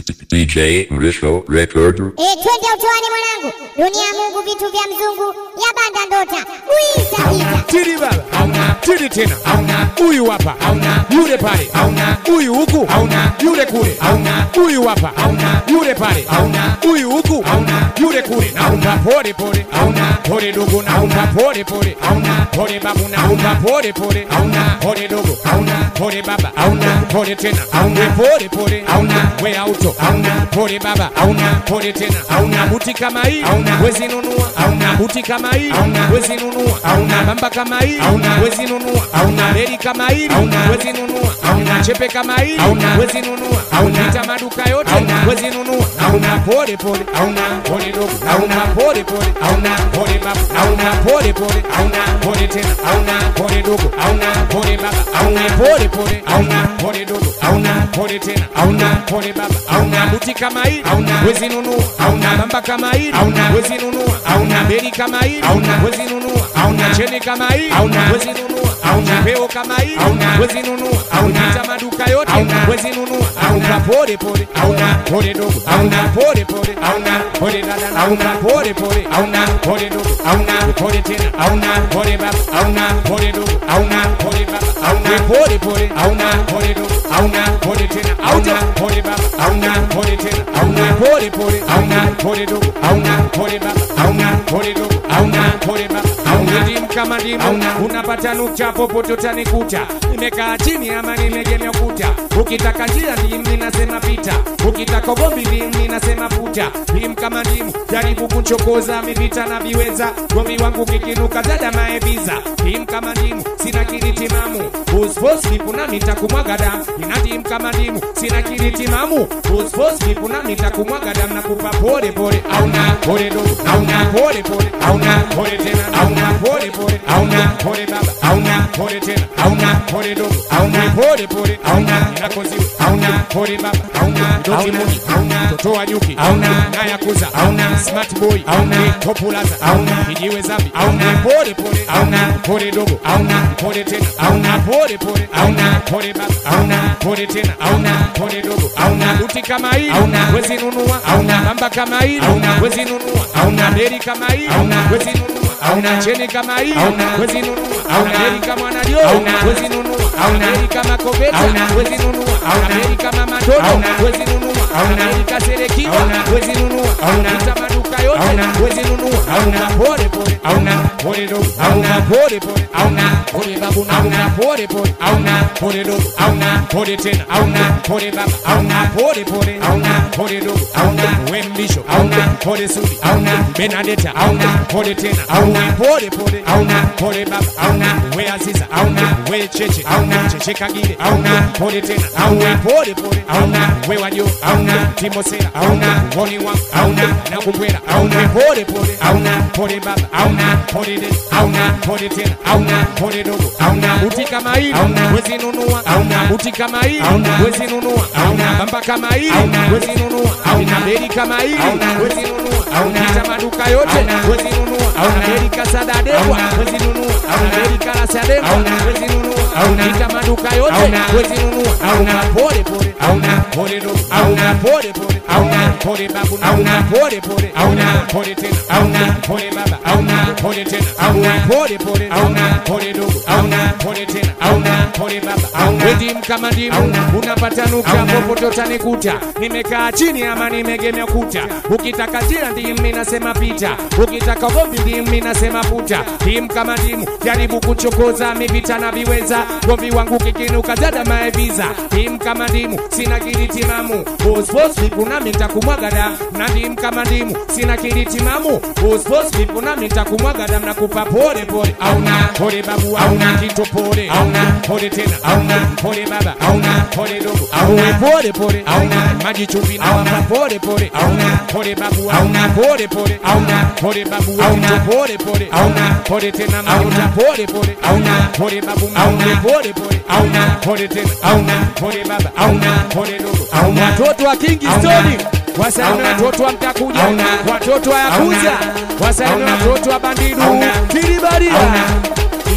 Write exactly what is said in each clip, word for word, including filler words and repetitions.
D J Risco Record. Eh, twende utoani mwanangu. Dunia ya Mungu vitu vya mzungu. Ya banda ndota. Uisa vita. Tiri baba. Hauna. Tiri tena. Hauna. Huyu hapa. Hauna. Yule pale. Hauna. Huyu huku. Hauna. Yule kule. Hauna. Huyu hapa. Hauna. Yule pale. Hauna. Huyu huku. Hauna. Yule kule. Naomba pole pole. Hauna. Pole dogo. Naomba pole pole. Hauna. Pole babu. Naomba pole pole. Hauna. Pole dogo. Hauna. Pole baba. Hauna. Pole tena. Hauna. Pole pole. Hauna. We auto. Hauna. Pole baba. Hauna. Pole tena. Hauna. Buti kama hii. Hauna. Wezi nunua. Hauna. Buti kama hii. Hauna. Wezi nunua. Hauna. Bamba kama hii. Hauna. Wezi nunua. Hauna. Beli kama hii. Hauna. Wezi nunua. Hauna. Chepe kama hii. Hauna. Wezi nunua. Hauna. Pita maduka yote. Hauna. Wezi nunua. Hauna. Pole pole. Hauna. Pole dogo. Hauna. Pole pole. Hauna. Pole baba. Hauna. Pole pole. Hauna. Pole tena. Hauna. Pole dogo. Hauna. Pole baba. Hauna. Pole pole. Hauna. Pole dogo. Hauna. Pole tena. Hauna. Pole baba. Hauna. Buti kama hii. Hauna. Wezi nunua. Hauna. Bamba kama hii. Hauna. Wezi nunua. Hauna. Beli kama hii. Hauna. Wezi nunua. Hauna. Cheni kama hii. Hauna. Wezi nunua. Hauna. Peo kama hii. Hauna. Wezi nunua. Hauna. Pita maduka yote. Hauna. Wezi nunua. Hauna. Pole pole. Hauna. Pole dogo. Hauna. Pole pole. Hauna. Pole dada. Hauna. Pole pole. Hauna. Pole dogo. Hauna. Pole tena. Hauna. Pole baba. Hauna. Pole dogo. Hauna. Pole baba. Hauna. Pole pole. Hauna. Pole dogo. Hauna. Pole tena. Hauna. Pole baba. Hauna. Pole tena. Hauna. Pole pole. Hauna. Pole dogo. Hauna. Pole baba. Hauna. Pole dogo. Hauna. Pole baba. Hauna. Ndimu kama ndimu. Unapata nukta popote utanikuta. Nimekaa chini ama nimegemea ukuta. Ukitaka njia ndimu ninasema pita. Ukitaka gombi ndimu ninasema puta. Ndimu kama ndimu jaribu kuchokoza mipita na viweza. Gombi wangu kikinuka dada maebiza. Ndimu kama ndimu sina kiriti mamu. Uspos nipu na nitakumwaga damu. Nina ndimu kama ndimu sina kiriti mamu. Uspos nipu na nitakumwaga damu. Nakupa pole pole. Hauna pole dogo. Hauna pole pole. Hauna pole tena. Hauna pole pole. Hauna pole baba. Hauna pole tena. Hauna pole dogo. Hauna pole pole. Hauna inakoziwa. Hauna pole baba. Hauna doti muni. Hauna totoa nyuki. Hauna naya kuza. Hauna smart boy. Hauna populaza. Hauna kijiwe zambi. Hauna pole pole. Hauna pole dogo. Hauna pole tena. Hauna pole pole. Hauna pole baba. Hauna pole tena. Hauna pole dogo. Hauna buti kama hii. Hauna wezi nunua. Hauna bamba kama hii. Hauna wezi nunua. Hauna beli kama hii. Hauna wezi nunua. Hauna cheni kama hii. Hauna wezi nunua. Hauna beli kama nadio. Hauna wezi nunua. Hauna beli kama kobeta. Hauna wezi nunua. Hauna beli kama matoto. Hauna wezi nunua. Hauna beli kaserekiwa. Hauna wezi nunua. Hauna pita maduka yote. Hauna wezi nunua. Hauna pole pole. Hauna pole dogo. Hauna pole pole. Hauna pole babu. Hauna pole pole. Hauna pole dogo. Hauna pole tena. Hauna pole baba. Hauna pole pole. Hauna pole dogo. Hauna wembisho. Hauna pole sudi. Hauna Benadeta. Hauna pole tena. Hauna pole pole. Hauna pole baba. Hauna we aziza. Hauna we cheche. Hauna cheche kagire. Hauna pole tena. Hauna pole pole. Hauna we wajo. Hauna timosera. Hauna woni wangu. Hauna nakumbwera. Hauna pole pole. Hauna pole baba. Hauna pole de. Hauna pole tena. Hauna pole dogo. Hauna buti kama hii. Hauna wezi nunua. Hauna buti kama hii. Hauna wezi nunua. Hauna bamba kama hii. Hauna wezi nunua. Hauna beli kama hii. Hauna wezi nunua. Hauna pita maduka yote. Wezi nunua. Hauna beli kasada dewa. Wezi nunua. Hauna beli karasa dewa. Wezi nunua. Hauna pita maduka yote. Wezi nunua. Hauna pole pole. Hauna pole dogo. Hauna pole pole. Hauna pole babu. Hauna pole pole. Hauna pole tena. Hauna pole baba. Hauna pole tena. Hauna pole pole. Hauna pole dogo. Hauna pole tena. Hauna pole baba. Hauna ndimu kama ndimu. Unapata nukta popote utanikuta. Nimekaa chini ama nimegemea kuta. Ukitaka jira ndimu ninasema pita. Ukitaka gombi ndimu ninasema puta. Ndimu kama ndimu jaribu kuchokoza mipita na viweza. Gombi wangu kikinuka dada maebiza. Ndimu kama ndimu sina kiriti mamu. Uspos nipu na nitakumwaga damu. Na ndimu kama ndimu sina kiriti mamu. Uspos nipu na nitakumwaga damu. Nakupa pole pole. Hauna pole babu. Hauna kito pole. Hauna pole tena. Hauna pole baba. Hauna pole dogo. Hauna pole pole. Hauna maji chumvi na wapa pole pole. Hauna pole babu. Hauna pole pole. Hauna pole babu. Hauna pole pole. Hauna pole tena. Hauna pole pole. Hauna pole babu. Hauna pole pole. Hauna pole tena. Hauna pole baba. Hauna pole dogo. Hauna watoto wa Kingston. Wasaini watoto wa Mtakuja. Watoto wa Yakuza. Wasaini watoto wa Bandidu. Kiribaria.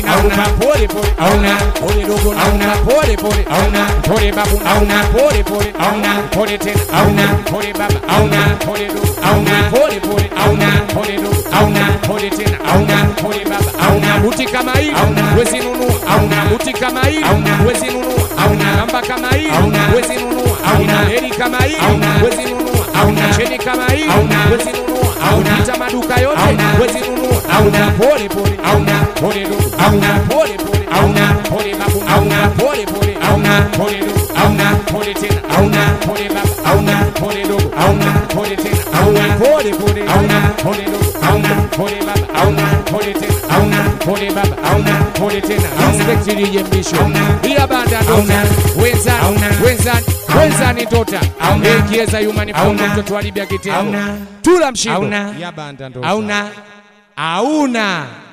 nakupa pole pole, auna pole dogo, auna pole pole, auna pole babu, auna pole pole, auna pole tena, auna pole baba, auna pole dogo, auna pole pole, auna pole dogo, auna pole tena, auna pole baba, auna buti kama hii, wezi nunua, auna buti kama hii, wezi nunua, auna namba kama hii, wezi nunua, auna heri kama hii, wezi nunua, auna cheni kama hii, wezi nunua, auna pita maduka yote, wezi nunua, auna pole pole, auna pole dogo, auna pole pole, auna pole babu, auna pole pole, auna pole dogo, auna pole tena, auna pole baba, auna pole dogo, auna pole tena, auna pole pole, auna pole dogo, auna pole baba, auna pole tena, auna pole baba, auna pole tena. Respect D J Mrisho, iya banda dota, wenza, wenza, wenza ni dota, ekieza yumani fondo mtoto wa Libya Kitego, tula mshindo, iya banda dota, auna, auna.